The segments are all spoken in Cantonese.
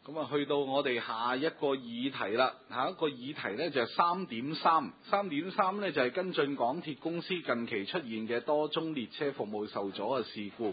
咁啊，去到我哋下一個議題啦。下一個議題呢就係3.3，3.3呢就係跟進港鐵公司近期出現嘅多宗列車服務受阻嘅事故。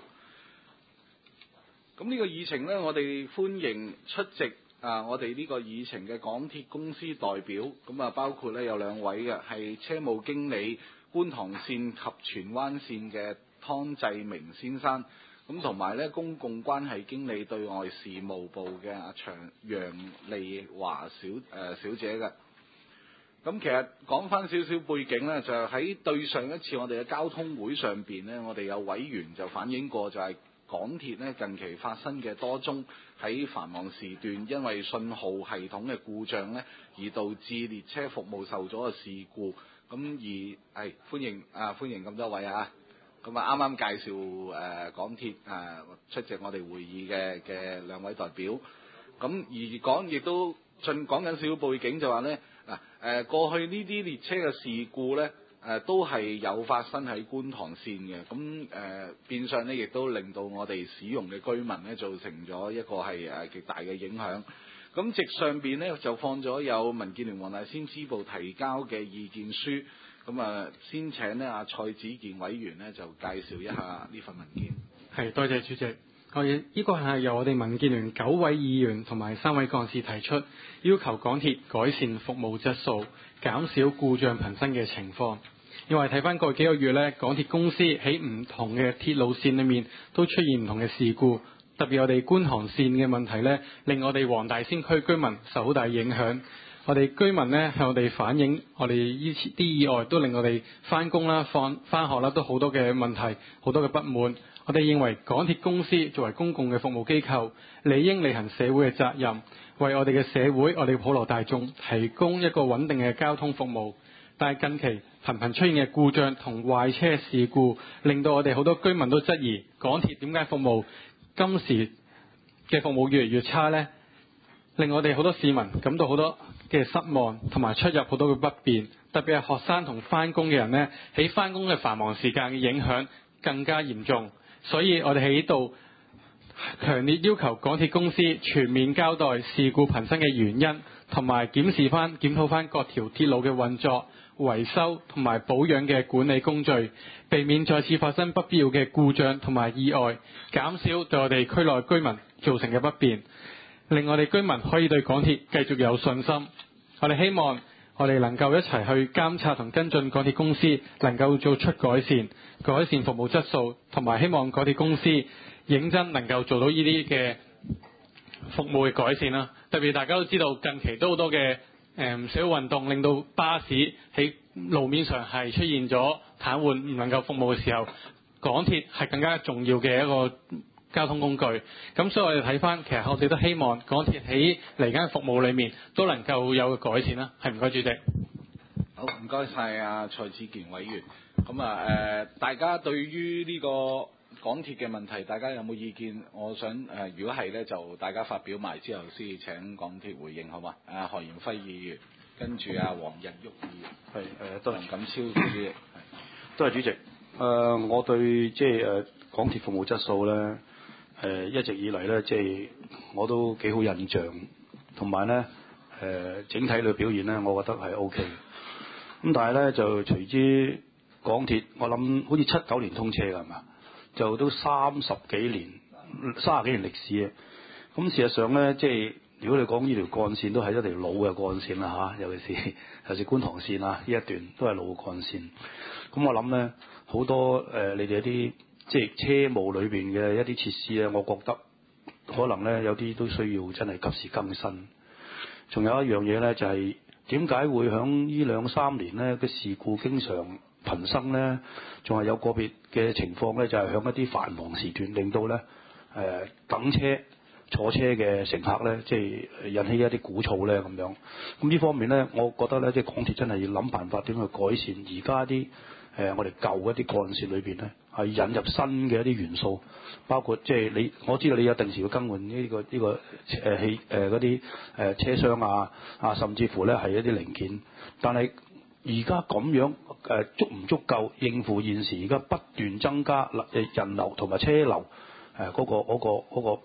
咁呢個議程呢，我哋歡迎出席我哋呢個議程嘅港鐵公司代表。咁啊，包括呢有兩位嘅，係車務經理觀塘線及荃灣線嘅湯濟明先生。咁同埋咧，公共關係經理對外事務部嘅楊麗華小姐嘅。咁其實講翻少少背景咧，就喺對上一次我哋嘅交通會上邊呢，我哋有委員就反映過，就係港鐵呢近期發生嘅多宗喺繁忙時段因為信號系統嘅故障呢，而導致列車服務受阻嘅事故。咁而歡迎咁多位啊！咁啊，啱啱介紹港鐵出席我哋會議嘅兩位代表。咁而亦都講緊少少背景，就話呢過去呢啲列車嘅事故呢，都係有發生喺觀塘線嘅。咁變相呢，亦都令到我哋使用嘅居民呢，造成咗一個係極大嘅影響。咁席上邊呢，就放咗有民建聯黃大仙支部提交嘅意見書。咁啊，先請呢阿蔡子健委員呢就介紹一下呢份文件。 係，多謝主席。呢個係由我哋民建聯9位議員同埋3位幹事提出，要求港鐵改善服務質素，減少故障頻生嘅情況。因為睇翻過去幾個月呢，港鐵公司喺唔同嘅鐵路線裏面都出現唔同嘅事故，特別我哋觀塘線嘅問題呢，令我哋黃大仙區居民受好大影響。我哋居民呢向我哋反映，我哋呢啲意外都令我哋翻工啦、翻學啦都好多嘅問題，好多嘅不滿。我哋認為港鐵公司作為公共嘅服務機構，理應履行社會嘅責任，為我哋嘅社會、我哋嘅普羅大眾提供一個穩定嘅交通服務。但係近期頻頻出現嘅故障同壞車事故，令到我哋好多居民都質疑港鐵點解服務今時嘅服務越嚟越差呢？令我哋好多市民感到好多嘅失望，同埋出入好多嘅不便，特別係學生同翻工嘅人呢，喺翻工嘅繁忙時間嘅影響更加嚴重。所以我哋喺呢度強烈要求港鐵公司全面交代事故頻生嘅原因，同埋檢討翻各條鐵路嘅運作、維修同埋保養嘅管理工序，避免再次發生不必要嘅故障同埋意外，減少對我哋區內居民造成嘅不便，令我哋居民可以對港鐵繼續有信心。我哋希望我哋能夠一齊去監察同跟進港鐵公司能夠做出改善服務質素，同埋希望港鐵公司認真能夠做到呢啲嘅服務嘅改善啦。特別大家都知道近期都好多嘅社會運動，令到巴士喺路面上係出現咗癱瘓唔能夠服務嘅時候，港鐵係更加重要嘅一個交通工具。咁所以我哋睇翻，其實我哋都希望港鐵喺嚟緊服務裏面都能夠有個改善啦。係，唔該主席。 好，唔該晒阿蔡子健委員。咁大家對於呢個港鐵嘅問題，大家有冇意見？我想如果係呢，就大家發表埋之後先請港鐵回應，好嘛？何賢輝議員，跟住黃日旭議員，係都梁錦超主席。 多謝主席。我對港鐵服務質素呢，一直以嚟呢，我都幾好印象，同埋呢整體嘅表現呢，我覺得係 OK。咁但係呢，就隨之港鐵，我諗好似79年通車㗎係嘛，就都30幾年歷史啊。咁事實上呢，如果你講呢條幹線都係一條老嘅幹線啦嚇，尤其是觀塘線啊，呢一段都係老嘅幹線。咁我諗呢，好多你哋一啲車務裏邊嘅一啲設施咧，我覺得可能呢，有啲都需要真係及時更新。仲有一樣嘢呢，就係點解會響呢2-3年呢嘅事故經常頻生呢？仲係有個別嘅情況呢，就係響一啲繁忙時段，令到呢等車坐車嘅乘客呢，引起一啲鼓噪呢咁樣。咁呢方面呢，我覺得呢，港鐵真係要諗辦法點去改善而家啲我哋舊一啲幹線裏邊呢，係引入新嘅一啲元素，包括我知道你有定時要更換呢個嗰啲車廂啊，甚至乎呢係一啲零件。但係而家咁樣足唔足夠應付現時而家不斷增加人流同埋車流嗰個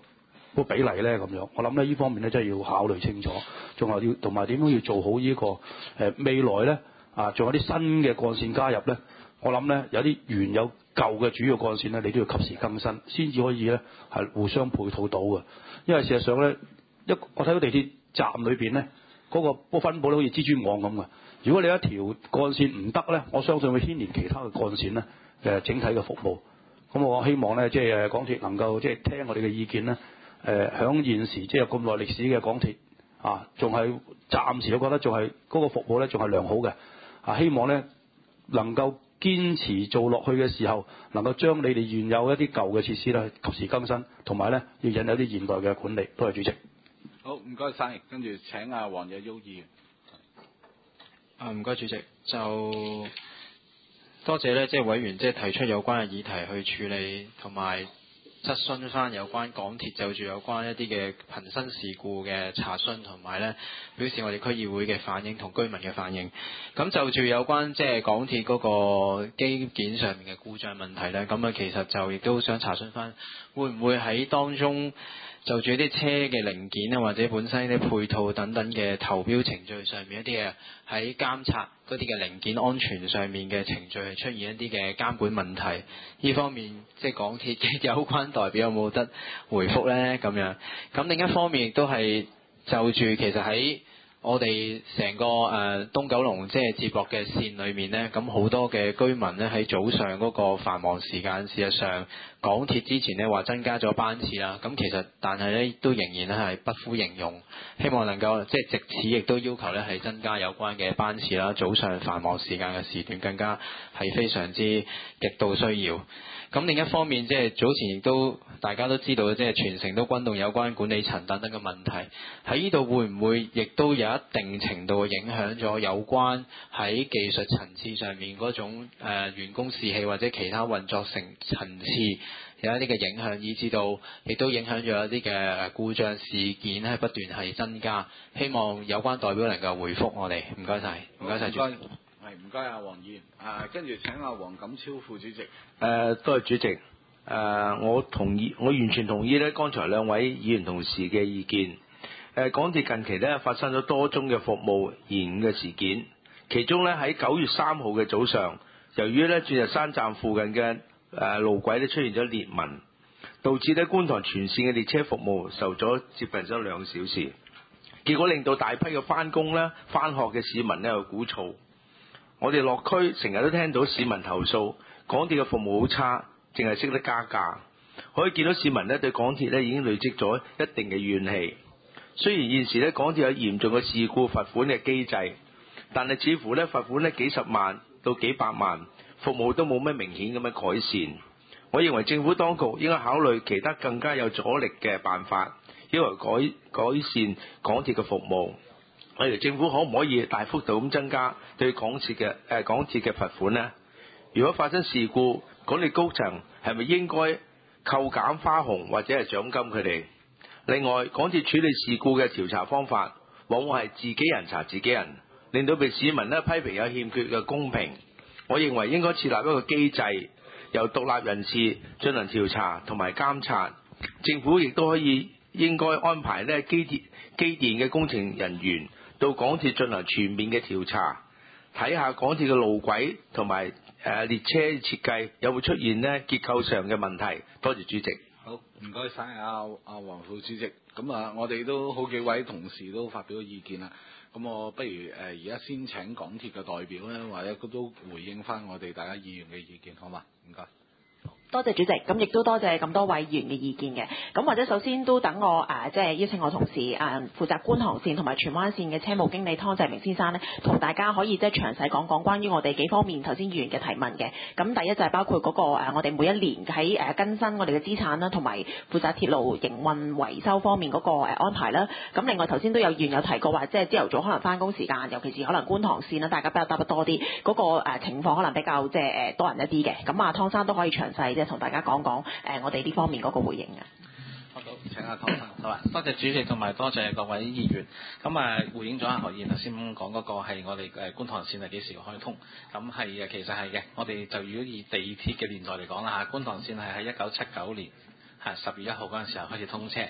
個比例咧咁樣。我諗咧呢方面咧真係要考慮清楚，仲係要同埋點樣要做好呢個未來咧仲有啲新嘅幹線加入咧。我諗咧有啲原有舊嘅主要幹線咧，你都要及時更新，先至可以咧係互相配套到嘅。因為事實上咧，我睇到地鐵站裏邊咧嗰個分佈咧好似蜘蛛網咁嘅。如果你一條幹線唔得咧，我相信會牽連其他嘅幹線咧整體嘅服務。咁我希望咧即係港鐵能夠即係聽我哋嘅意見咧，響現時即係咁耐歷史嘅港鐵仲係暫時我覺得仲係嗰個服務咧仲係良好嘅。希望咧能夠堅持做落去嘅時候，能夠將你哋原有一啲舊嘅設施咧及時更新，同埋咧要引入啲現代嘅管理。多謝主席。 好，唔該晒，跟住請阿黃日旭議員。 唔該主席，就多謝咧，即係委員即係提出有關嘅議題去處理，同埋質詢翻有關港鐵就住有關一啲嘅頻生事故嘅查詢，同埋咧表示我哋區議會嘅反應同居民嘅反應。咁就住有關即係港鐵嗰個機件上面嘅故障問題咧，咁其實就亦都想查詢翻，會唔會喺當中就住一啲車嘅零件啊，或者本身啲配套等等嘅投標程序上面一啲嘅喺監察嗰啲嘅零件安全上面嘅程序係出現一啲嘅監管問題，呢方面即係港鐵嘅有關代表有冇得回覆呢？咁樣，咁另一方面亦都係就住其實喺我哋成個東九龍即係接駁嘅線裏面呢，咁好多嘅居民呢喺早上嗰個繁忙時間，事實上港鐵之前呢話增加咗班次啦，咁其實但係呢都仍然咧係不敷應用，希望能夠即係藉此亦都要求呢係增加有關嘅班次啦，早上繁忙時間嘅時段更加係非常之極度需要。咁另一方面，即係早前亦都大家都知道，即係全城都轟動有關管理層等等嘅問題，喺呢度會唔會亦都有一定程度嘅影響咗有關喺技術層次上面嗰種員工士氣或者其他運作層次有一啲嘅影響，以至到亦都影響咗一啲嘅故障事件係不斷係增加。希望有關代表能夠回覆我哋，唔該晒，唔該晒主席。 唔該啊，黃議員。跟住請阿黃錦超副主席。 多謝主席。我同意，我完全同意咧，剛才兩位議員同事嘅意見。港鐵近期咧發生咗多宗嘅服務延誤嘅事件，其中咧喺9月3號嘅早上，由於咧鑽石山站附近嘅路軌咧出現咗裂紋，導致咧觀塘全線嘅列車服務受咗接近咗2小時，結果令到大批嘅返工咧、返學嘅市民咧有鼓噪。我哋落區成日都聽到市民投訴，港鐵嘅服務好差，淨係識得加價。可以見到市民咧對港鐵咧已經累積咗一定嘅怨氣。雖然現時咧港鐵有嚴重嘅事故罰款嘅機制，但係似乎咧罰款咧幾十萬到幾百萬，服務都冇咩明顯咁嘅改善。我認為政府當局應該考慮其他更加有阻力嘅辦法，要求改善港鐵嘅服務。例如政府可唔可以大幅度咁增加對港鐵嘅罰款呢？如果發生事故，港鐵高層係咪應該扣減花紅或者係獎金佢哋？另外，港鐵處理事故嘅調查方法，往往係自己人查自己人，令到被市民咧批評有欠缺嘅公平。我認為應該設立一個機制，由獨立人士進行調查同埋監察。政府亦都應該安排咧機電嘅工程人員到港鐵進行全面嘅調查，睇下港鐵嘅路軌同埋列車設計有冇出現咧結構上嘅問題。多謝主席。 好，唔該晒阿黃副主席。咁我哋都好幾位同事都發表咗意見啦。咁我不如而家先請港鐵嘅代表咧，或者都回應翻我哋大家議員嘅意見，好嘛？唔該。 多謝主席，咁亦都多謝咁多位議員嘅意見嘅。咁或者首先都等我即係邀請我同事負責觀塘線同埋荃灣線嘅車務經理湯濟明先生呢，同大家可以即係詳細講講關於我哋幾方面頭先議員嘅提問嘅。咁第一就係包括嗰個我哋每一年喺更新我哋嘅資產啦，同埋負責鐵路營運維修方面嗰個安排啦。咁另外頭先都有議員有提過話，即係朝頭早可能翻工時間，尤其是可能觀塘線啦，大家比較搭得多啲，嗰個情況可能比較即係多人一啲嘅。咁湯生都可以詳細即係同大家講講我哋呢方面嗰個回應嘅。 好，請阿湯生。 好啦，多謝主席同埋多謝各位議員。咁回應咗阿何議員頭先講嗰個係我哋觀塘線係幾時開通？咁係其實係嘅。我哋就如果以地鐵嘅年代嚟講啦嚇，觀塘線係喺1979年10月1號嗰陣時候開始通車。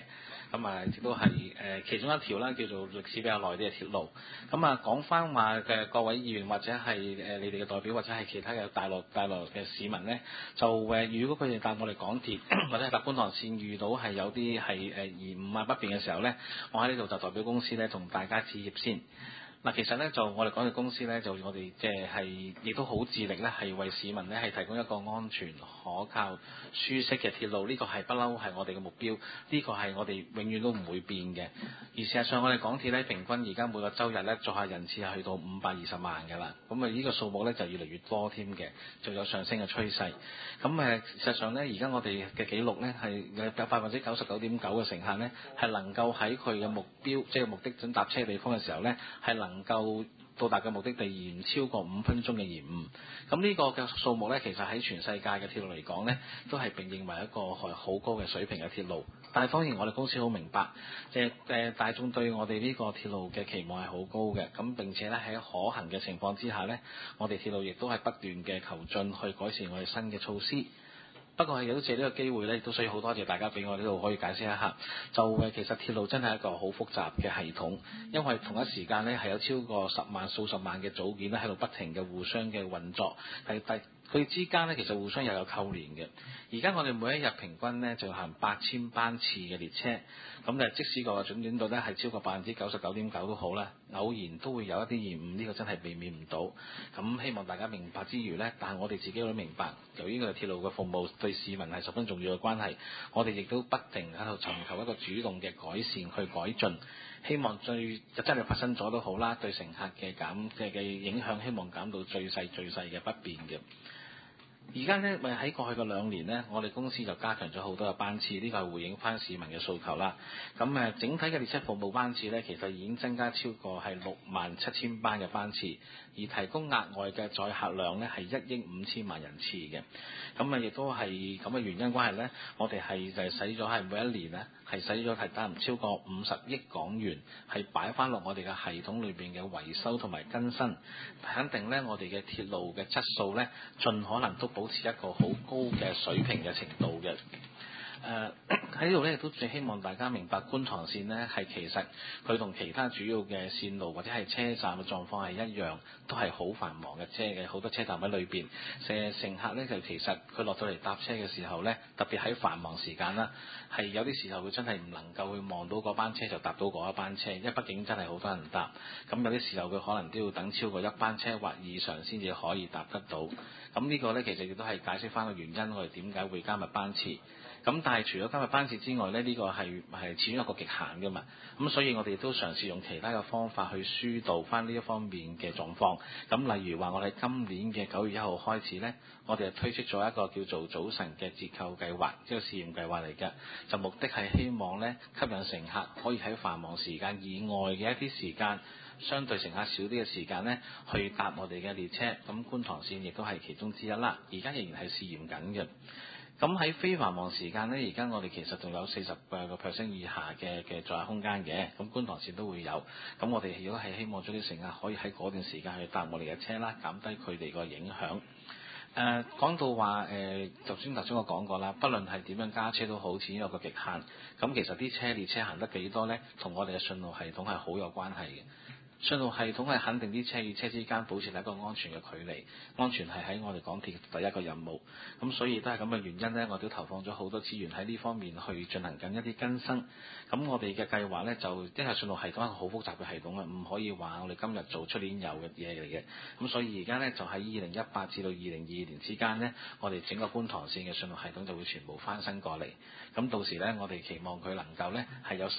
亦都係其中一條啦，叫做歷史比較耐啲嘅鐵路。講翻話嘅各位議員或者係你哋嘅代表或者係其他嘅大陸嘅市民呢，就如果佢哋搭我哋港鐵或者係搭觀塘線遇到係有啲係延誤啊不便嘅時候呢，我喺呢度就代表公司呢同大家致歉先。其實咧就我哋港鐵公司咧，就我哋即係亦都好致力咧，係為市民咧係提供一個安全、可靠、舒適嘅鐵路。呢個係不嬲係我哋嘅目標，呢個係我哋永遠都唔會變嘅。而事實上，我哋港鐵咧平均而家每個週日咧載客人次係去到520萬㗎啦。呢個數目咧就越嚟越多添嘅，就有上升嘅趨勢。事實上咧，而家我哋嘅記錄咧係有99.9%嘅乘客咧係能夠喺佢嘅目標，即係目的地搭車地方嘅時候咧係能夠到達嘅目的地而唔超過5分鐘嘅延誤。呢個嘅數目呢，其實喺全世界嘅鐵路嚟講呢，都係被認為一個係好高嘅水平嘅鐵路。但係當然我哋公司好明白，大眾對我哋呢個鐵路嘅期望係好高嘅。並且呢，喺可行嘅情況之下呢，我哋鐵路亦都係不斷嘅求進去改善我哋新嘅措施。不過亦都借呢個機會咧，亦都需要好多謝大家俾我呢度可以解釋一下。其實鐵路真係一個好複雜嘅系統，因為同一時間咧係有超過數十萬嘅組件咧喺度不停嘅互相嘅運作，佢哋之間咧其實互相又有扣連嘅。而家我哋每一日平均咧就行8000班次嘅列車，即使個準點度咧係超過99.9%都好啦，偶然都會有一啲延誤，呢個真係避免唔到。希望大家明白之餘呢，但係我哋自己都明白，由於呢個鐵路嘅服務對市民係十分重要嘅關係，我哋亦都不停喺度尋求一個主動嘅改善去改進，希望真係發生咗都好啦，對乘客嘅影響希望減到最細嘅不便嘅。而家呢，喺過去嘅2年呢，我哋公司就加強咗好多嘅班次，呢個係回應翻市民嘅訴求啦。整體嘅列車服務班次呢，其實已經增加超過係67000班嘅班次，而提供額外嘅載客量呢，係1億5千萬人次嘅。亦都係咁嘅原因關係呢，我哋係使咗係每一年呢，係使咗係唔超過50億港元，係擺翻落我哋嘅系統裏邊嘅維修同埋更新，肯定呢，我哋嘅鐵路嘅質素呢，盡可能都保持一個好高嘅水平嘅程度嘅。喺呢度咧，亦都最希望大家明白觀塘線呢係其實佢同其他主要嘅線路或者係車站嘅狀況係一樣，都係好繁忙嘅車嘅，好多車站喺裏邊。乘客呢，就其實佢落到嚟搭車嘅時候呢，特別喺繁忙時間啦，係有啲時候佢真係唔能夠去望到嗰班車就搭到嗰一班車，因為畢竟真係好多人搭。有啲時候佢可能都要等超過1班車或以上先至可以搭得到。呢個呢，其實亦都係解釋翻個原因，我哋點解會加密班次。但係除咗加密班次之外呢，呢個係始終有個極限㗎嘛。所以我哋都嘗試用其他嘅方法去疏導翻呢一方面嘅狀況。例如話，我哋今年嘅9月1號開始呢，我哋推出咗一個叫做早晨嘅折扣計劃，即係試驗計劃嚟嘅。就目的係希望呢，吸引乘客可以喺繁忙時間以外嘅一啲時間，相對乘客少啲嘅時間呢，去搭我哋嘅列車。觀塘線亦都係其中之一啦。而家仍然係試驗緊嘅。喺非繁忙時間呢，而家我哋其實仲有40% 以下嘅載客空間嘅，觀塘線都會有。我哋如果係希望將啲乘客可以喺嗰段時間去搭我哋嘅車啦，減低佢哋個影響。講到話頭先我講過啦，不論係點樣加車都好，始終有個極限。其實啲列車行得幾多呢，同我哋嘅信號系統係好有關係嘅。信號系統係肯定啲車與車之間保持一個安全嘅距離，安全係喺我哋港鐵第一個任務。所以都係咁嘅原因呢，我哋都投放咗好多資源喺呢方面去進行緊一啲更新。我哋嘅計劃呢，就因為信號系統係好複雜嘅系統啊，唔可以話我哋今日做出年有嘅嘢嚟嘅。所以而家呢，就喺2018至到2022年之間呢，我哋整個觀塘線嘅信號系統就會全部翻新過嚟。到時呢，我哋期望佢能夠呢係有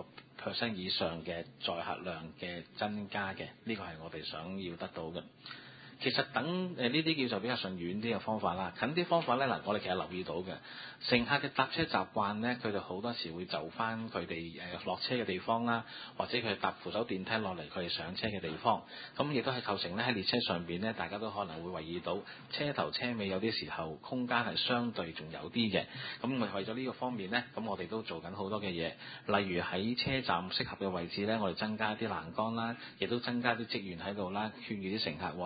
10% 以上嘅載客量嘅增加嘅，呢個係我哋想要得到嘅。其實等呢啲叫做比較順遠啲嘅方法啦，近啲方法呢，我哋其實留意到嘅乘客嘅搭車習慣呢，佢哋好多時會就翻佢哋落車嘅地方啦，或者佢搭扶手電梯落嚟佢哋上車嘅地方。亦都係構成呢喺列車上邊呢，大家都可能會留意到車頭車尾有啲時候空間係相對仲有啲嘅。為咗呢個方面呢，我哋都做緊好多嘅嘢，例如喺車站適合嘅位置呢，我哋增加啲欄杆啦，亦都增加啲職員喺度啦，勸喻啲乘客往車頭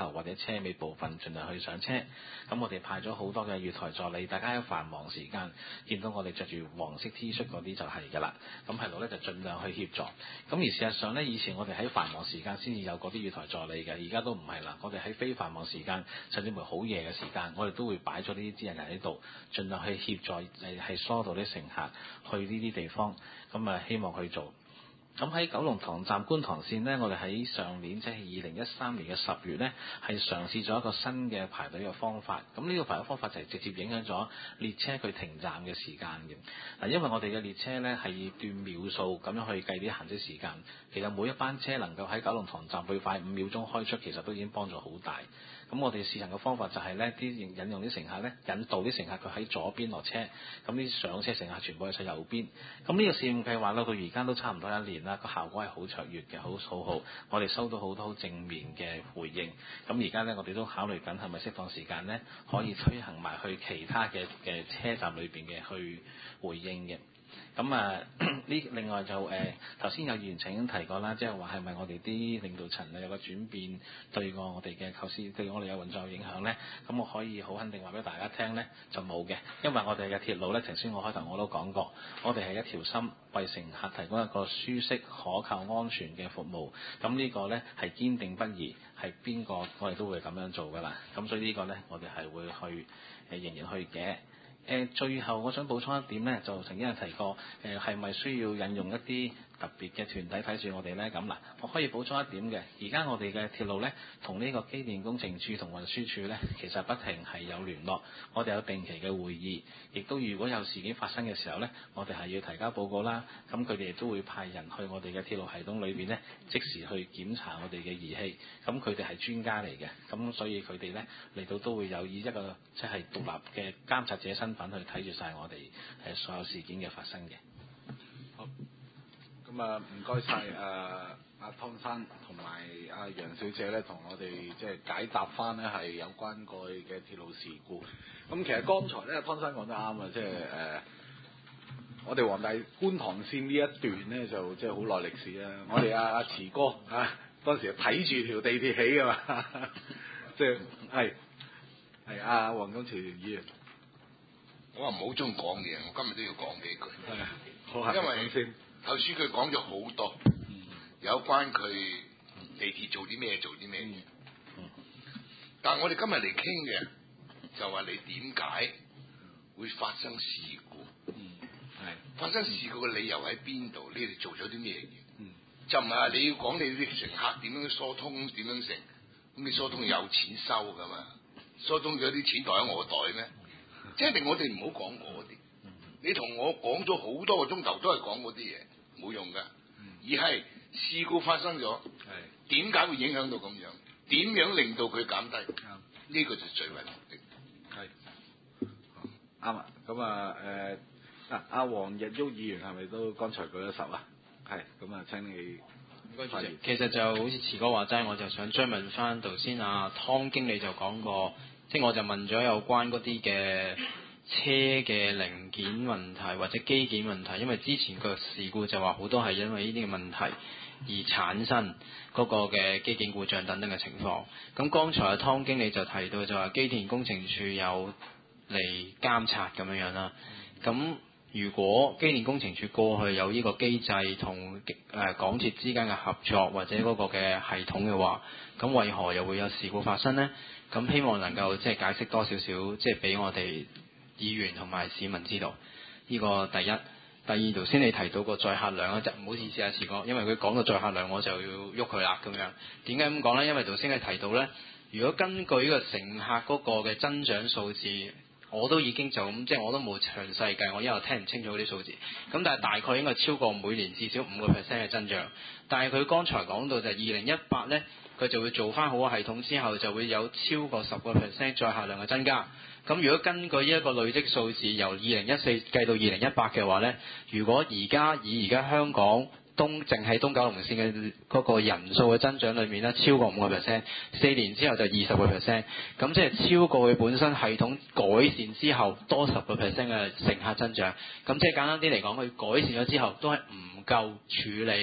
頭或者車尾部分盡量去上車。咁我哋派咗好多嘅月台助理，大家喺繁忙時間見到我哋着住黃色 T 恤嗰啲就係㗎啦。咁係度咧就盡量去協助。咁而事實上呢，以前我哋喺繁忙時間先至有嗰啲月台助理嘅，而家都唔係啦。我哋喺非繁忙時間，甚至乎好夜嘅時間，我哋都會擺咗呢啲資人喺度，盡量去協助係疏導啲乘客去呢啲地方。咁希望去做。咁喺九龍塘站觀塘線呢，我哋喺上年即係2013年嘅10月呢，係嘗試咗一個新嘅排隊嘅方法。咁呢個排隊方法就係直接影響咗列車佢停站嘅時間嘅。嗱，因為我哋嘅列車呢係以段秒數咁樣去計啲行駛時間。其實每一班車能夠喺九龍塘站最快5秒鐘開出，其實都已經幫助好大。咁我哋試行嘅方法就係呢啲引用啲乘客呢，引導啲乘客佢喺左邊落車，咁啲上車乘客全部喺晒右邊。咁呢個試驗計劃呢，到而家都差唔多1年啦，個效果係好卓越嘅，好好。我哋收到好多好正面嘅回應。咁而家呢，我哋都考慮緊係咪適當時間呢，可以推行埋去其他嘅車站裏邊嘅去回應嘅。咁另外就頭先有議員曾經提過啦，即係話係咪我哋啲領導層有個轉變對我哋嘅構思對我哋有運作影響呢？咁我可以好肯定話俾大家聽呢，就冇嘅，因為我哋嘅鐵路呢，頭先我開頭我都講過，我哋係一條心為乘客提供一個舒適、可靠、安全嘅服務。咁呢個呢，係堅定不移，係邊個我哋都會咁樣做㗎啦。咁所以呢個呢，我哋係會去仍然去嘅。最後我想補充一點呢，就曾經有提過，係咪需要引用一啲特別嘅團體睇住我哋呢？咁嗱，我可以補充一點嘅。而家我哋嘅鐵路呢，同呢個機電工程署同運輸署呢，其實不停係有聯絡。我哋有定期嘅會議，亦都如果有事件發生嘅時候呢，我哋係要提交報告啦。咁佢哋亦都會派人去我哋嘅鐵路系統裏邊呢，即時去檢查我哋嘅儀器。咁佢哋係專家嚟嘅，咁所以佢哋呢嚟到都會有以一個即係獨立嘅監察者身份去睇住晒我哋所有事件嘅發生嘅。 好，咁唔該晒阿湯生同埋阿楊小姐咧，同我哋即係解答翻呢係有關過去嘅鐵路事故。咁其實剛才咧，湯生講得啱啊，即係我哋黃大觀塘線呢一段咧，就即係好耐歷史啦。我哋阿慈哥啊，當時睇住條地鐵起㗎嘛，即係係阿黃金潮議員。 我話唔好中意講嘢，我今日都要講幾句。 好， 因為頭先佢講咗好多，有關佢地鐵做啲咩嘢。但係我哋今日嚟傾嘅就話你點解會發生事故？發生事故嘅理由喺邊度？你哋做咗啲咩嘢？就唔係話你要講你啲乘客點樣疏通點樣成，咁你疏通有錢收㗎嘛？疏通咗啲錢袋喺我袋咩？即係我哋唔好講嗰啲，你同我講咗好多個鐘頭都係講嗰啲嘢，冇用㗎。而係事故發生咗，點解會影響到咁樣？點樣令到佢減低？呢個就最為目的。係啱啊！咁阿黃日旭議員係咪都剛才舉咗手啊？係，咁啊請你。 唔該主席。其實就好似慈哥話齋，我就想追問翻頭先阿湯經理就講過。即係我就問咗有關嗰啲嘅車嘅零件問題或者機件問題，因為之前個事故就話好多係因為呢啲嘅問題而產生嗰個嘅機件故障等等嘅情況。咁剛才阿湯經理就提到就話機電工程署有嚟監察咁樣啦。咁如果機電工程署過去有呢個機制同港鐵之間嘅合作或者嗰個嘅系統嘅話，咁為何又會有事故發生呢？咁希望能夠即係解釋多少少，即係俾我哋議員同埋市民知道。呢個第一。第二，頭先你提到個載客量咧，就唔好意思啊，慈哥，因為佢講到載客量，我就要喐佢啦咁樣。點解咁講呢？因為頭先你提到呢，如果根據呢個乘客嗰個嘅增長數字，我都已經就咁，即係我都冇詳細計，我因為聽唔清楚嗰啲數字。咁但係大概應該超過每年至少5% 嘅增長。但係佢剛才講到就係2018呢。佢就會做翻好個系統之後，就會有超過10% 載客量嘅增加。咁如果根據呢一個累積數字，由2014計到2018嘅話呢，如果以而家香港淨係東九龍線嘅嗰個人數嘅增長裏面呢，超過5%， 4年之後就20%。咁即係超過佢本身系統改善之後多10% 嘅乘客增長。咁即係簡單啲嚟講，佢改善咗之後都係唔夠處理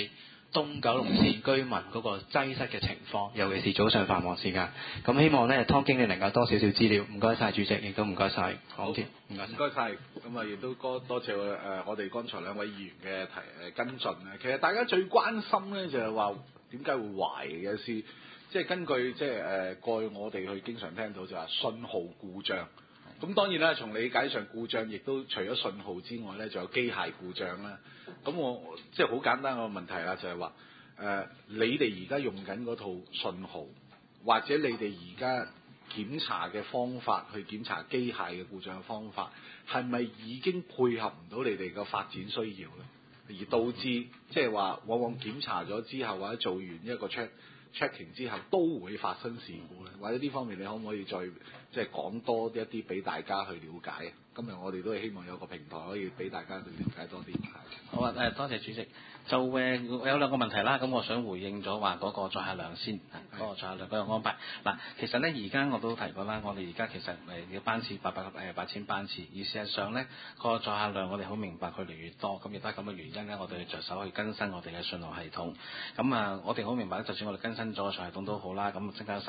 東九龍線居民嗰個擠塞嘅情況，尤其是早上繁忙時間。咁希望咧湯經理能夠多少少資料，唔該晒主席，亦都唔該晒港鐵，唔該晒。咁啊，亦都多謝我哋剛才兩位議員嘅跟進咧。其實大家最關心咧就係話點解會壞嘅有時，即係根據過去我哋去經常聽到就話信號故障。咁當然啦，從理解上故障亦都除咗信號之外咧，仲有機械故障啦。咁我即係好簡單個問題啦，就係話你哋而家用緊嗰套信號，或者你哋而家檢查嘅方法去檢查機械嘅故障嘅方法，係咪已經配合唔到你哋嘅發展需要咧？而導致即係話往往檢查咗之後或者做完一個 checking 之後都會發生事故咧，或者呢方面你可唔可以再即係講多一啲俾大家去了解？今日我哋都係希望有個平台可以俾大家去了解多啲。 好啊，多謝主席。就有兩個問題啦，咁我想回應咗話嗰個載客量先，嗰個載客量嗰個安排。嗱，其實咧而家我都提過啦，我哋而家其實嘅班次8000班次，而事實上咧個載客量我哋好明白佢越嚟越多，咁亦都係咁嘅原因咧，我哋着手去更新我哋嘅信號系統。咁啊，我哋好明白咧，就算我哋更新咗個信號系統都好啦，咁增加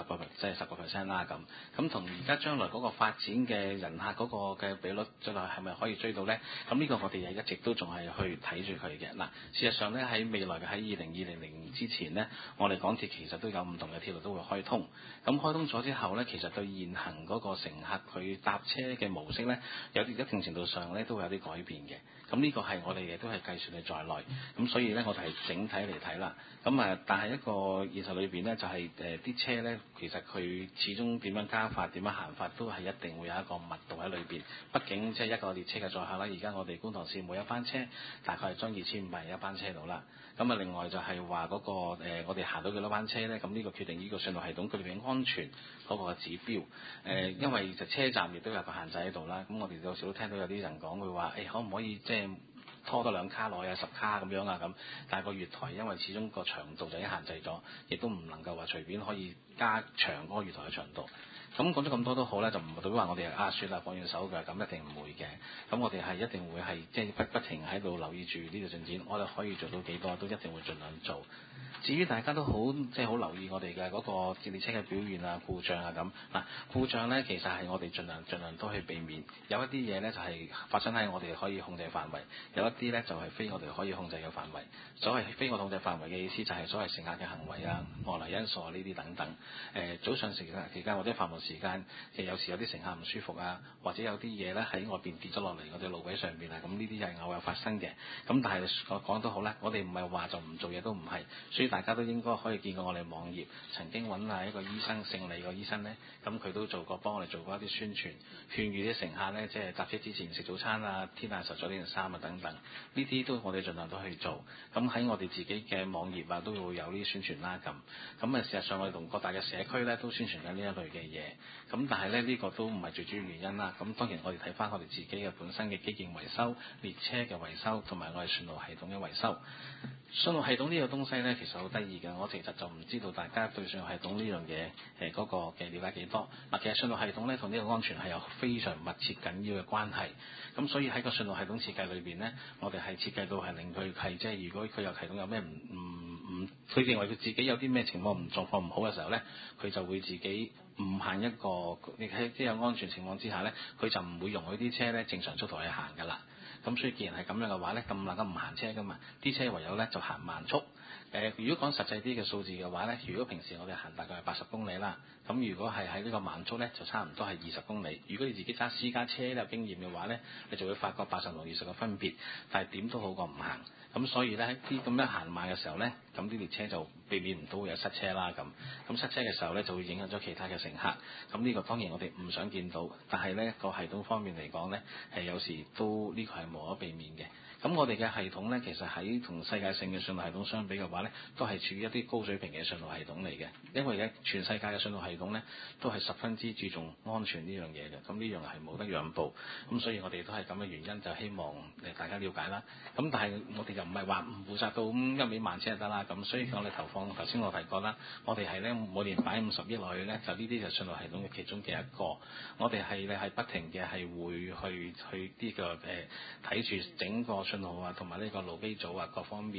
10% 啦咁。咁同而家將來嗰個發展嘅人客嗰個嘅比率，將來係咪可以追到咧？咁呢個我哋係一直都仲係去睇住佢嘅。嗱，事實上咧喺未來嘅喺2020年之前咧，我哋港鐵其實都有唔同嘅鐵路都會開通。咁開通咗之後咧，其實對現行嗰個乘客佢搭車嘅模式咧，有一定程度上咧都會有啲改變嘅。咁呢個係我哋亦都係計算喺在內。咁所以咧，我哋係整體嚟睇啦。咁啊，但係一個現實裏邊咧，就係啲車咧，其實佢始終點樣加法、點樣行法，都係一定會有一個密度喺裏邊。畢竟即係一個列車嘅載客啦。而家我哋觀塘線每一班車大概係裝2500人一班車度啦。咁啊，另外就係話嗰個我哋行到幾多班車咧？咁呢個決定呢個信號系統佢哋嘅安全嗰個指標。因為就車站亦都有個限制喺度啦。咁我哋有時都聽到有啲人講佢話，可唔可以即係拖多2卡落去啊，10卡咁樣啊咁？但係個月台因為始終個長度就已經限制咗，亦都唔能夠話隨便可以加長嗰個月台嘅長度。咁講咗咁多都好咧，就唔代表話我哋算啦放軟手嘅，咁一定唔會嘅。咁我哋係一定會係即係不停喺度留意住呢個進展，我哋可以做到幾多都一定會盡量做。至於大家都好即係好留意我哋嘅嗰個列車嘅表現啊、故障啊咁。嗱，故障咧其實係我哋盡量都去避免。有一啲嘢咧就係發生喺我哋可以控制範圍，有一啲咧就係非我哋可以控制嘅範圍。所謂非我控制範圍嘅意思就係所謂乘客嘅行為啊、外來因素啊呢啲等等。早上時間或者繁忙時間，有時有啲乘客唔舒服啊，或者有啲嘢咧喺外邊跌咗落嚟我哋路軌上邊啊，咁呢啲係偶有發生嘅。咁但係講都好啦，我哋唔係話就唔做嘢都唔係，所以大家都應該可以見過我哋網頁曾經揾下一個醫生，姓李個醫生咧，咁佢都幫我哋做過一啲宣傳，勸喻啲乘客咧，即係搭車之前食早餐啊，天眼實咗呢件衫啊等等，呢啲都我哋盡量都去做。咁喺我哋自己嘅網頁啊，都會有呢啲宣傳啦咁。咁啊，事實上我哋同各大嘅社區咧都宣傳緊呢一類嘅嘢。咁但係咧呢個都唔係最主要原因啦。咁當然我哋睇翻我哋自己嘅本身嘅基建維修、列車嘅維修同埋我哋信號系統嘅維修。信號系統呢個東西咧其實好得意嘅，我其實就唔知道大家對信號系統呢樣嘢嗰個嘅了解幾多。嗱，其實信號系統咧同呢個安全係有非常密切緊要嘅關係。咁所以喺個信號系統設計裏邊咧，我哋係設計到係令佢係即係如果佢有系統有咩佢認為佢自己有啲咩狀況唔好嘅時候咧，佢就會自己唔限一個，你喺即係有安全情況之下咧，佢就唔會容許啲車咧正常速度去行㗎啦。咁所以既然係咁樣嘅話咧，咁大家唔行車㗎嘛，啲車唯有咧就行慢速。如果講實際啲嘅數字嘅話咧，如果平時我哋行大概係80公里啦，咁如果係喺呢個慢速咧，就差唔多係20公里。如果你自己揸私家車有經驗嘅話咧，你就會發覺80同20嘅分別，但係點都好過唔行。咁所以咧啲咁樣行慢嘅時候咧，咁啲列車就避免唔到會有塞車啦咁。咁塞車嘅時候咧，就會影響咗其他嘅乘客。咁呢個當然我哋唔想見到，但係咧個系統方面嚟講咧，有時都呢個係無可避免嘅。咁我哋嘅系統咧，其實喺同世界性嘅信號系統相比嘅話咧，都係處於一啲高水平嘅信號系統嚟嘅。因為咧全世界嘅信號系統咧，都係十分之注重安全呢樣嘢嘅。咁呢樣係冇得讓步。咁所以我哋都係咁嘅原因，就希望大家了解啦。咁但係我哋又唔係話唔負責到一味慢車就得啦。咁所以我哋投放頭先我提過啦，我哋係咧每年擺50億落去咧，就呢啲就信號系統嘅其中嘅一個。我哋係不停嘅係會去呢個睇住整個信號啊，同埋呢個路基組啊各方面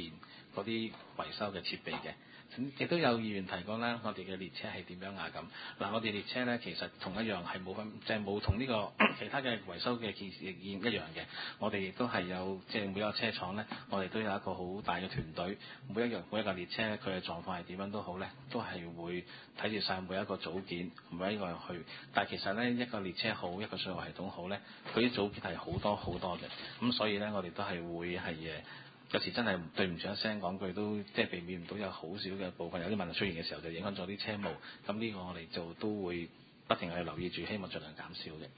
嗰啲維修嘅設備嘅。亦都有議員提過啦，我哋嘅列車係點樣啊咁。嗱，我哋列車咧其實同一樣係冇分，即係冇同呢個其他嘅維修嘅件事一樣嘅。我哋亦都係有即係每一個車廠咧，我哋都有一個好大嘅團隊，每一架列車佢嘅狀況係點樣都好咧，都係會睇住晒每一個組件，每一個人去。但係其實咧一個列車好，一個信號系統好咧，佢啲組件係好多好多嘅。咁所以咧我哋都係會係有時真係對唔住一聲講句，都即係避免唔到有好少嘅部分有啲問題出現嘅時候，就影響咗啲車務。咁呢個我哋就都會不停去留意住，希望盡量減少嘅。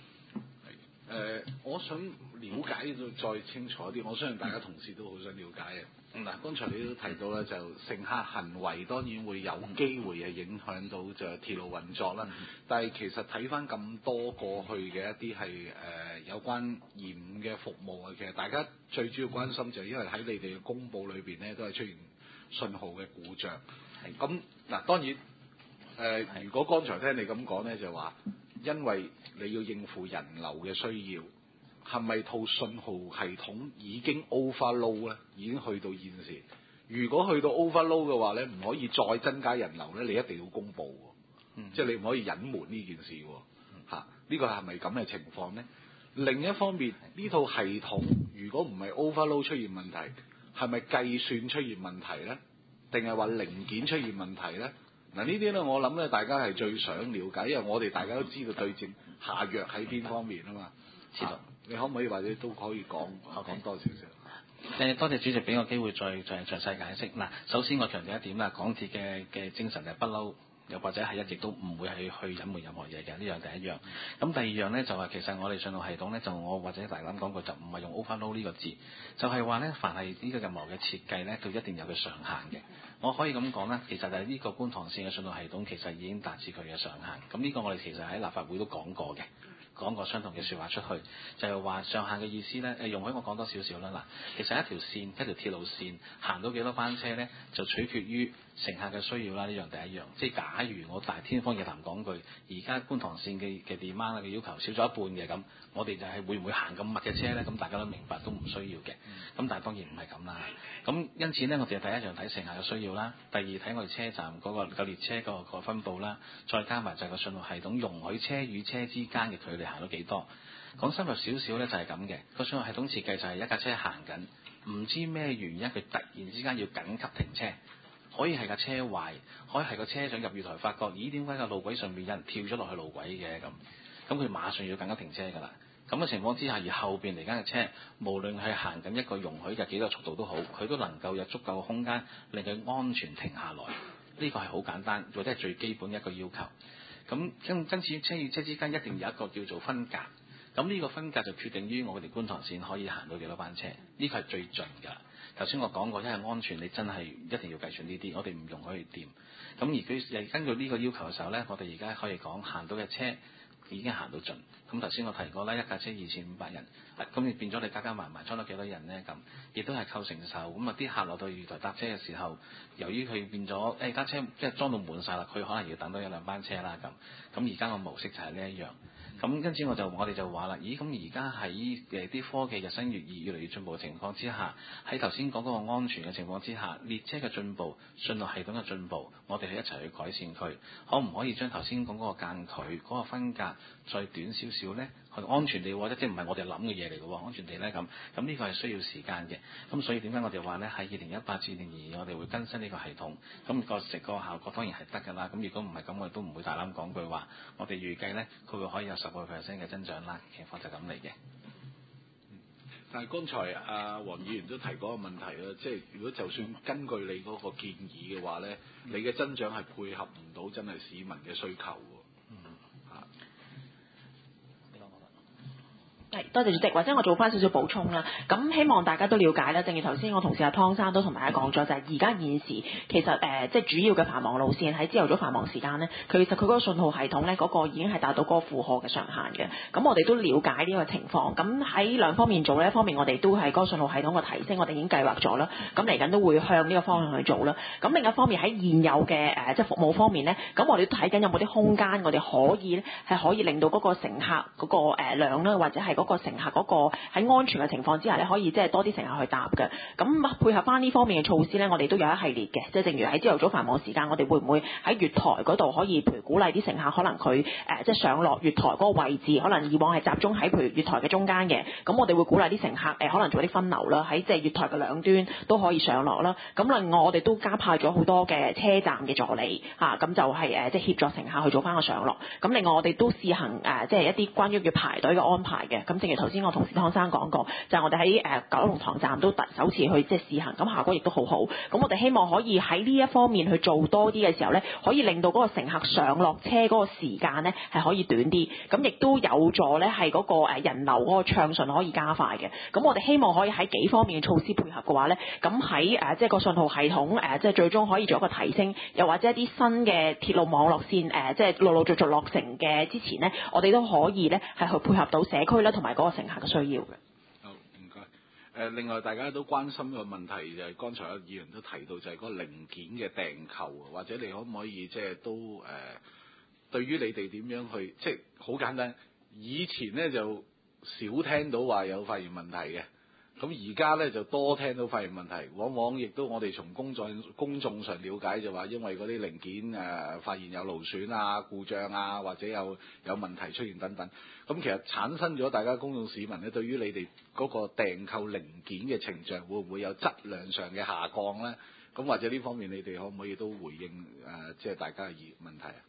我想了解到再清楚啲，我相信大家同事都好想了解嘅。嗱，剛才你都提到咧，就乘客行為當然會有機會係影響到就鐵路運作啦。但係其實睇翻咁多過去嘅一啲係有關延誤嘅服務啊，其實大家最主要關心就係因為喺你哋嘅公佈裏邊咧，都係出現信號嘅故障。咁嗱，當然如果剛才聽你咁講咧，就話因為你要應付人流嘅需要。係咪套信號系統已經 overload 咧？已經去到現時，如果去到 overload 嘅話咧，唔可以再增加人流咧，你一定要公佈喎。即係你唔可以隱瞞呢件事喎。呢個係咪咁嘅情況咧？另一方面，呢套系統如果唔係 overload 出現問題，係咪計算出現問題咧？定係話零件出現問題咧？嗱，呢啲咧，我諗咧，大家係最想了解，因為我哋大家都知道對症下藥喺邊方面啊嘛。知道。你可唔可以或者都可以講多少少？ 多謝主席俾我機會再詳細解釋。嗱，首先我強調一點啦，港鐵嘅精神係不嬲，又或者係一直都唔會係去隱瞞任何嘢嘅，呢樣第一樣。咁第二樣咧就係其實我哋信號系統咧，就我或者大膽講句就唔係用 overload 呢個字，就係話咧凡係呢個任何嘅設計咧，佢一定有佢上限嘅。我可以咁講啦，其實就係呢個觀塘線嘅信號系統其實已經達至佢嘅上限。咁呢個我哋其實喺立法會都講過嘅。講過相同嘅説話出去，就係話上限嘅意思咧。容許我講多少少啦。嗱，其實一條線、一條鐵路線行到幾多班車咧，就取決於乘客嘅需要啦。呢樣第一樣，即係假如我大天方夜譚講句，而家觀塘線嘅 demand 嘅要求少咗一半嘅咁，我哋就係會唔會行咁密嘅車咧？咁大家都明白都唔需要嘅。咁但係當然唔係咁啦。咁因此咧，我哋第一樣睇乘客嘅需要啦，第二睇我哋車站嗰個列車個分佈啦，再加埋就係個信號系統容許車與車之間嘅距離行到幾多。講深入少少咧就係咁嘅，個信號系統設計就係一架車行緊，唔知咩原因佢突然之間要緊急停車，可以係架車壞，可以係個車長入月台發覺，咦點解個路軌上面有人跳咗落去路軌嘅咁佢馬上要緊急停車㗎啦。咁嘅情況之下，而後邊嚟緊嘅車，無論係行緊一個容許嘅幾個速度都好，佢都能夠有足夠嘅空間令佢安全停下來。呢個係好簡單，或者係最基本一個要求。咁因此車與車之間一定有一個叫做分隔。咁呢個分隔就決定於我哋觀塘線可以行到幾多班車，呢個係最盡㗎。頭先我講過，因為安全你真係一定要計算呢啲，我哋唔容許去掂。咁而佢根據呢個要求嘅時候呢，我哋而家可以講行到嘅車已經行到盡。咁頭先我提過啦，一架車2500人，咁你變咗你加埋裝咗幾多人呢？咁亦都係構承受。咁啊啲客落到月台搭車嘅時候，由於佢變咗架車即係裝到滿晒啦，佢可能要等多一兩班車啦咁。咁而家個模式就係呢一樣。咁因此我哋就話啦，咦咁而家喺啲科技日新月異、越嚟越進步嘅情況之下，喺頭先講嗰個安全嘅情況之下，列車嘅進步、信號系統嘅進步，我哋係一齊去改善佢，可唔可以將頭先講嗰個間距、嗰個分隔再短少少呢？安全地喎，即係唔係我哋諗嘅嘢嚟嘅喎，安全地呢咁呢個係需要時間嘅。咁所以點解我哋話呢？喺2018至2022我哋會更新呢個系統，咁個效果當然係得㗎啦。咁如果唔係咁，我哋都唔會大膽講句話。我哋預計呢，佢會可以有10% 嘅增長啦。情況就咁嚟嘅。 但係剛才黃議員都提過一個問題啦，即係如果就算根據你嗰個建議嘅話呢，你嘅增長係配合唔到真係市民嘅需求喎。 多謝主席，或者我做翻少少補充啦。咁希望大家都了解啦。正如頭先我同事阿湯生都同大家講咗，就係而家現時其實即係主要嘅繁忙路線喺朝頭早繁忙時間咧，其實佢嗰個信號系統咧嗰個已經係達到嗰個負荷嘅上限嘅。咁我哋都了解呢個情況。咁喺兩方面做呢，一方面我哋都係嗰個信號系統嘅提升，我哋已經計劃咗啦。咁嚟緊都會向呢個方向去做啦。咁另一方面喺現有嘅即係服務方面咧，咁我哋都睇緊有冇啲空間，我哋可以咧係可以令到嗰個乘客嗰個量啦，或者係嗰嗰個乘客嗰個喺安全嘅情況之下咧，可以即係多啲乘客去搭嘅。咁配合翻呢方面嘅措施咧，我哋都有一系列嘅，即係正如喺朝頭早繁忙時間，我哋會唔會喺月台嗰度可以譬如鼓勵啲乘客，可能佢即係上落月台嗰個位置，可能以往係集中喺譬如月台嘅中間嘅，咁我哋會鼓勵啲乘客可能做啲分流啦，喺即係月台嘅兩端都可以上落啦。咁另外我哋都加派咗好多嘅車站嘅助理嚇，咁就係即係協助乘客去做翻個上落。咁另外我哋都試行即係一啲關於叫排隊嘅安排嘅。咁正如頭先我同事湯生講過，就係我哋喺九龍塘站都首次去即係試行，咁效果亦都好好。咁我哋希望可以喺呢一方面去做多啲嘅時候咧，可以令到嗰個乘客上落車嗰個時間咧係可以短啲，咁亦都有助咧係嗰個人流嗰個暢順可以加快嘅。咁我哋希望可以喺幾方面嘅措施配合嘅話咧，咁喺即係個信號系統即係最終可以做一個提升，又或者一啲新嘅鐵路網絡線即係陸續落成嘅之前咧，我哋都可以咧係去配合到社區啦同埋嗰個乘客嘅需要嘅。 好，唔該。另外大家都關心個問題就係剛才有議員都提到就係嗰個零件嘅訂購，或者你可唔可以即係都對於你哋點樣去即係好簡單，以前咧就少聽到話有發現問題嘅。咁而家咧就多聽到發現問題，往往亦都我哋從公眾上了解就話，因為嗰啲零件發現有勞損啊、故障啊，或者有問題出現等等。咁其實產生咗大家公眾市民咧，對於你哋嗰個訂購零件嘅程序會唔會有質量上嘅下降咧？咁或者呢方面你哋可唔可以都回應即係大家嘅問題啊？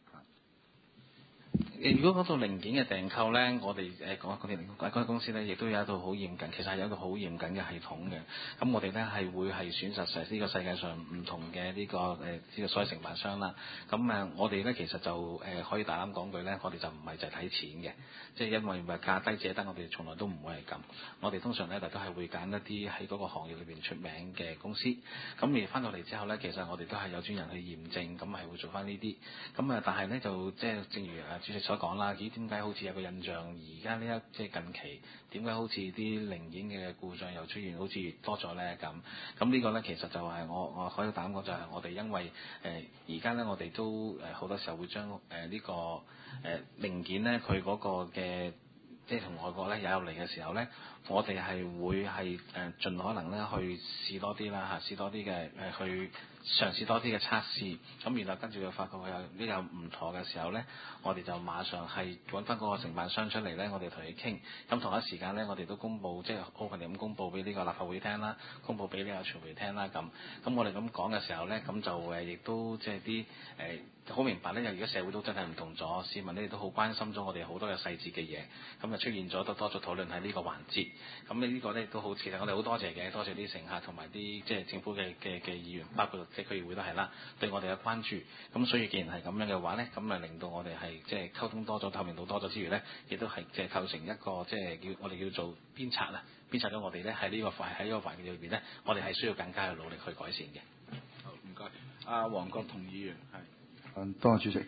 如果講到零件嘅訂購咧，我哋嗰啲公司咧，亦都有一套好嚴謹，其實係有一個好嚴謹嘅系統嘅。咁我哋咧係會係選擇呢個世界上唔同嘅呢個所謂承辦商啦。咁我哋咧其實就可以大膽講句咧，我哋就唔係就係睇錢嘅，即係因為話價低者得，我哋從來都唔會係咁。我哋通常咧都係會揀一啲喺嗰個行業裏邊出名嘅公司。咁而翻到嚟之後咧，其實我哋都係有專人去驗證，咁係會做翻呢啲。咁但係咧就即係正如主席所講啦，咦？點解好似有個印象？而家呢即係近期點解好似啲零件嘅故障又出現好似多咗咧？咁呢個咧其實就係我可以膽講就係我哋因為而家咧我哋都好多時候會將呢個零件咧佢嗰個嘅即係同外國咧引入嚟嘅時候咧，我哋係會係盡可能咧去試多啲啦嚇，試多啲嘅去嘗試多啲嘅測試，咁然後跟住就發覺佢有唔妥嘅時候咧，我哋就馬上係揾翻嗰個承辦商出嚟咧，我哋同佢傾。咁同一時間咧，我哋都公佈即係 open 咁公佈俾呢個立法會聽啦，公佈俾呢個傳媒聽啦咁。咁我哋咁講嘅時候咧，咁就亦都即係啲好明白咧，因為而家社會都真係唔同咗，市民咧都好關心咗我哋好多嘅細節嘅嘢，咁就出現咗多咗討論喺呢個環節。咁呢個咧亦都好，其實我哋好多謝嘅，多謝啲乘客同埋啲即係政府嘅議員，包括即係區議會都係啦，對我哋嘅關注。咁所以既然係咁樣嘅話咧，咁啊令到我哋係即係溝通多咗、透明度多咗之餘咧，亦都係即係構成一個即係我哋叫做鞭策啦，鞭策咗我哋咧喺呢個環境裏邊咧，我哋係需要更加嘅努力去改善嘅。 好，唔該。阿黃國同議員係。 多謝主席。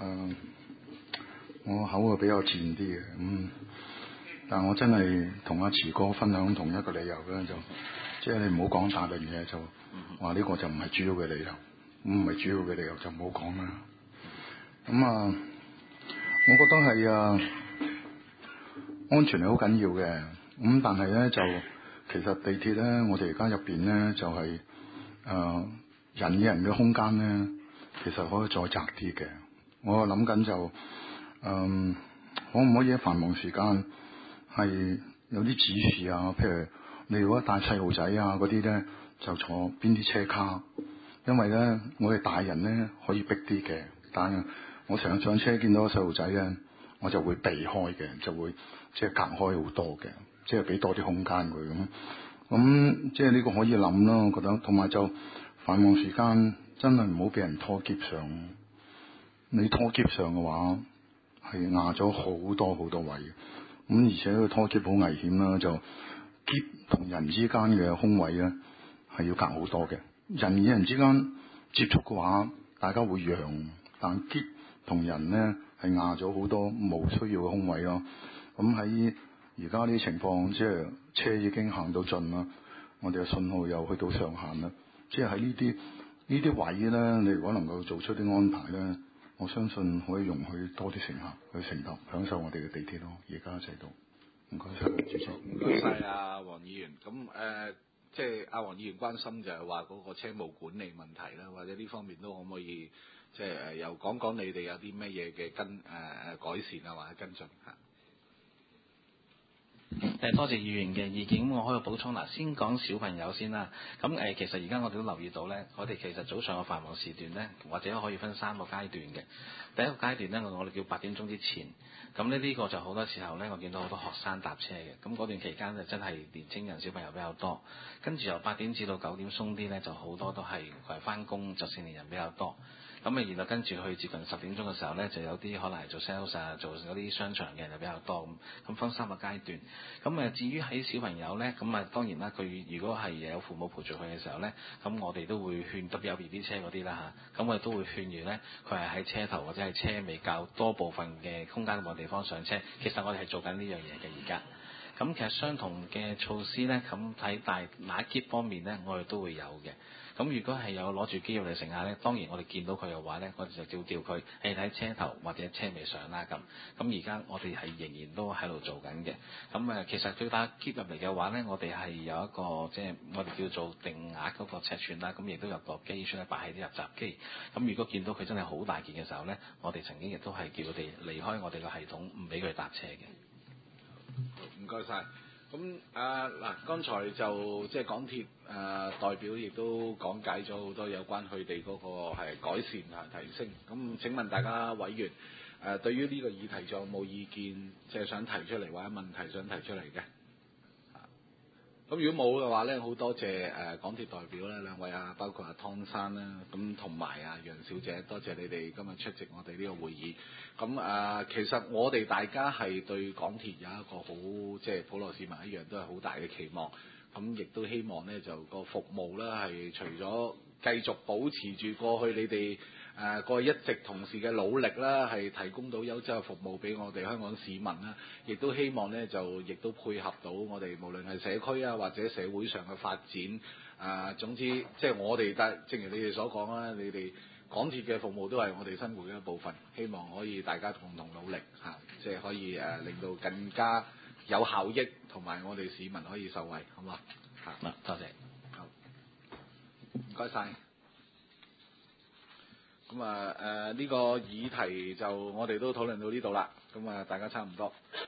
我口啊比較賤啲嘅，但我真係同阿池哥分享同一個理由咧，就即係你唔好講大輪嘢，就話呢個就唔係主要嘅理由，唔係主要嘅理由就唔好講啦。我覺得係安全係好緊要嘅，但係咧就其實地鐵咧，我哋而家入邊咧就係人與人嘅空間咧。其實可以再窄啲嘅，我諗緊就可唔可以喺繁忙時間係有啲指示啊？譬如你如果帶細路仔啊嗰啲咧，就坐邊啲車卡，因為咧我哋大人咧可以逼啲嘅，但係我成日上車見到個細路仔咧，我就會避開嘅，就會即係隔開好多嘅，即係俾多啲空間佢咁即係呢個可以諗咯，我覺得。同埋就繁忙時間。真係唔好俾人拖喼上，你拖喼上嘅話係壓咗好多位，而且個拖喼好危險啦，就喼同人之間嘅空位咧係要隔好多嘅，人與人之間接觸嘅話，大家會讓，但喼同人咧係壓咗好多冇需要嘅空位咯。咁喺而家呢啲情況，即係車已經行到盡啦，我哋嘅信號又去到上限啦，即係喺呢啲位咧，你如果能夠做出啲安排咧，我相信可以容許多啲乘客去乘搭，享受我哋嘅地鐵咯。而家制度。 唔該晒，主席。 唔該晒阿黃議員。咁即係阿黃議員關心就係話嗰個車務管理問題啦，或者呢方面都可唔可以即係又講講你哋有啲咩嘢嘅改善啊，或者跟進嚇？ 多謝議員嘅意見，我可以補充嗱，先講小朋友先啦。咁其實而家我哋都留意到呢，我哋其實早上嘅繁忙時段呢，或者可以分3個階段嘅。第一個階段呢，我哋叫8點鐘之前。咁呢個就好多時候呢，我見到好多學生搭車嘅。咁嗰段期間就真係年青人小朋友比較多。跟住由8點至到9點鬆啲呢，就好多都係返工就成年人比較多。咁然後跟住去接近10點鐘嘅時候呢，就有啲可能係做 sales 啊，做嗰啲商場嘅人就比較多咁分3個階段。咁至於喺小朋友呢，咁當然啦，佢如果係有父母陪住佢嘅時候呢，咁我哋都會勸，特別有 BB 車嗰啲啦嚇，咁我哋都會勸喻呢，佢係喺車頭或者係車尾較多部分嘅空間冇地方上車。其實我哋係做緊呢樣嘢嘅而家。咁其實相同嘅措施呢，咁喺打篋方面呢，我哋都會有嘅。咁如果係有攞住機入嚟乘客呢，當然我哋見到佢嘅話呢，我哋就叫佢喺車頭或者車尾上啦咁。咁而家我哋係仍然都喺度做緊嘅。咁其實佢打篋入嚟嘅話呢，我哋係有一個即係我哋叫做定額嗰個尺寸啦。咁亦都有個機出嚟擺喺啲入閘機。咁如果見到佢真係好大件嘅時候呢，我哋曾經亦都係叫佢哋離開我哋個系統，唔俾佢搭車嘅。 唔該晒。咁嗱，剛才就即係港鐵代表亦都講解咗好多有關佢哋嗰個係改善啊提升。咁請問大家委員對於呢個議題仲有冇意見，即係想提出嚟或者問題想提出嚟嘅？咁如果冇嘅話咧，好多謝港鐵代表咧2位包括湯生啦，咁同埋楊小姐，多謝你哋今日出席我哋呢個會議。咁其實我哋大家係對港鐵有一個好即係普羅市民一樣都係好大嘅期望。咁亦都希望咧就個服務咧係除咗繼續保持住過去你哋過去一直同事嘅努力啦，係提供到優質嘅服務俾我哋香港市民啦，亦都希望咧就亦都配合到我哋無論係社區啊或者社會上嘅發展。總之即係我哋正如你哋所講啦，你哋港鐵嘅服務都係我哋生活嘅一部分，希望可以大家共同努力即係可以令到更加有效益，同埋我哋市民可以受惠，好嘛？ 多謝。 好，唔該晒。咁呢個議題就我哋都討論到呢度啦。咁大家差唔多。